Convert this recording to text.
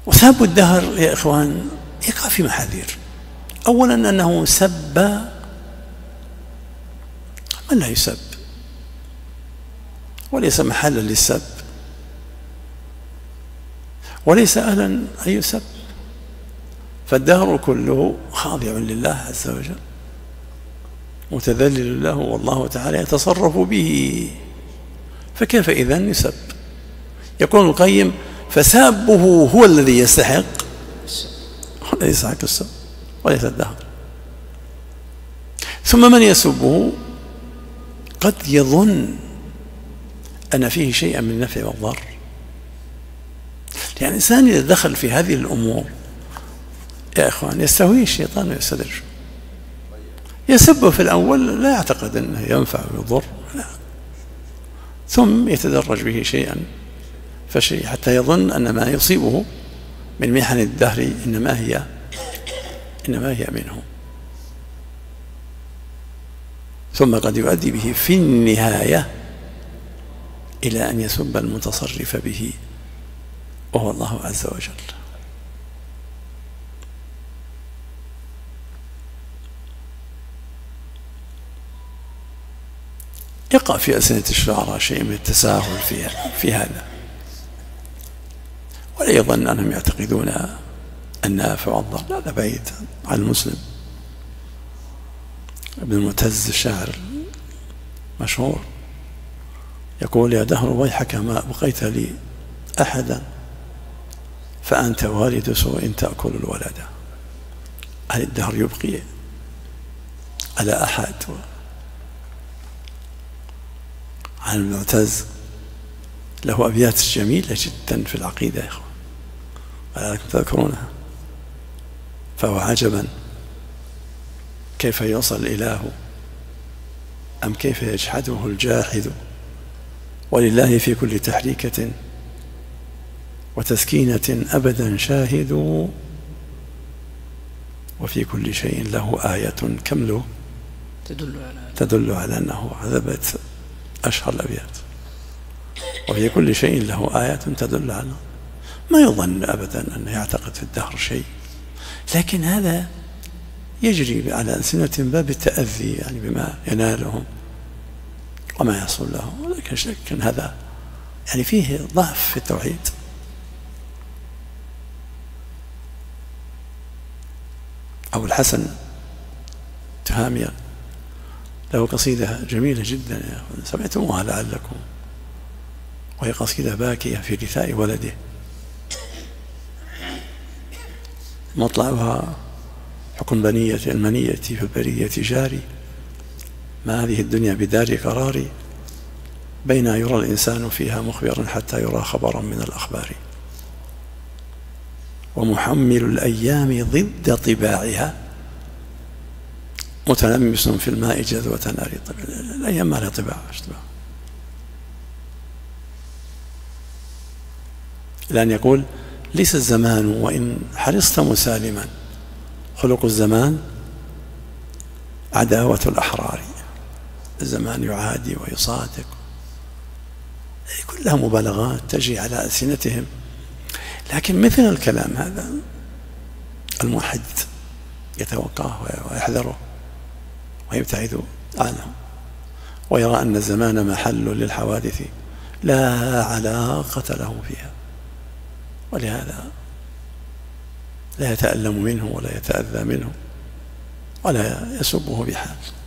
وسب الدهر يا إخوان يقع في محاذير. أولا أنه سب من لا يسب، وليس محلا للسب، وليس أهلا أن يسب، فالدهر كله خاضع لله عز وجل متذلل له، والله تعالى يتصرف به، فكيف إذن يسب؟ يكون القيم فسابه هو الذي يستحق السب وليس الدهر. ثم من يسبه قد يظن أن فيه شيئا من النفع والضر، يعني الإنسان إذا دخل في هذه الأمور يا إخوان يستهويه الشيطان ويستدرجه، يسبه في الأول لا يعتقد أنه ينفع ويضر، لا، ثم يتدرج به شيئا فشيء حتى يظن أن ما يصيبه من محن الدهر إنما هي منه، ثم قد يؤدي به في النهاية إلى أن يسب المتصرف به وهو الله عز وجل. يقع في ألسنة الشعراء شيء من التساهل في هذا، ولا يظن أنهم يعتقدون النافع والضر، لا، هذا بعيد عن المسلم. ابن المعتز الشاعر مشهور يقول: يا دهر ويحك ما أبقيت لي أحدا، فأنت والد سوء تأكل الولد. هل الدهر يبقي على أحد؟ عن المعتز له أبيات جميلة جدا في العقيدة يا إخوان، ولكن تذكرونها: فهو عجبا كيف يوصل الإله أم كيف يجحده الجاحد، ولله في كل تحريكة وتسكينة أبدا شاهد، وفي كل شيء له آية كمله تدل على أنه عذبت أشهر الأبيات. وفي كل شيء له آية تدل على، ما يظن أبدا أنه يعتقد في الدهر شيء، لكن هذا يجري على ألسنة باب التأذي، يعني بما ينالهم وما يحصل لهم، ولكن هذا يعني فيه ضعف في التوحيد. أبو الحسن تهامية له قصيدة جميلة جدا سمعتموها لعلكم، وهي قصيدة باكية في رثاء ولده، مطلعها: حكم بنية المنية في البرية جاري، ما هذه الدنيا بدار قرار، بين يرى الإنسان فيها مخبرا حتى يرى خبرا من الأخبار، ومحمل الأيام ضد طباعها، متلمس في الماء جذوة نار. الأيام ما لها طباع، لأن يقول: ليس الزمان وإن حرصت مسالما، خلق الزمان عداوة الأحرار. الزمان يعادي ويصادق، كلها مبالغات تجري على ألسنتهم، لكن مثل الكلام هذا الموحد يتوقاه ويحذره ويبتعد عنه، ويرى أن الزمان محل للحوادث لا علاقة له فيها، ولهذا لا يتألم منه ولا يتأذى منه ولا يسبه بحال.